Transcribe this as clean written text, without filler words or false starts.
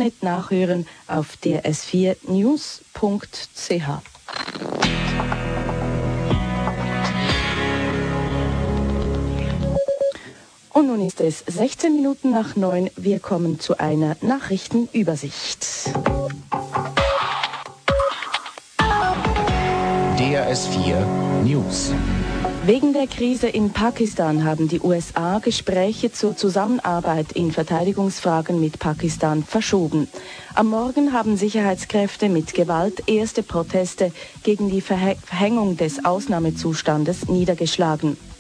Internet nachhören auf ds4news.ch. Und nun ist es 16 Minuten nach 9. Wir kommen zu einer Nachrichtenübersicht. DRS4 News. Wegen der Krise in Pakistan haben die USA Gespräche zur Zusammenarbeit in Verteidigungsfragen mit Pakistan verschoben. Am Morgen haben Sicherheitskräfte mit Gewalt erste Proteste gegen die Verhängung des Ausnahmezustandes niedergeschlagen.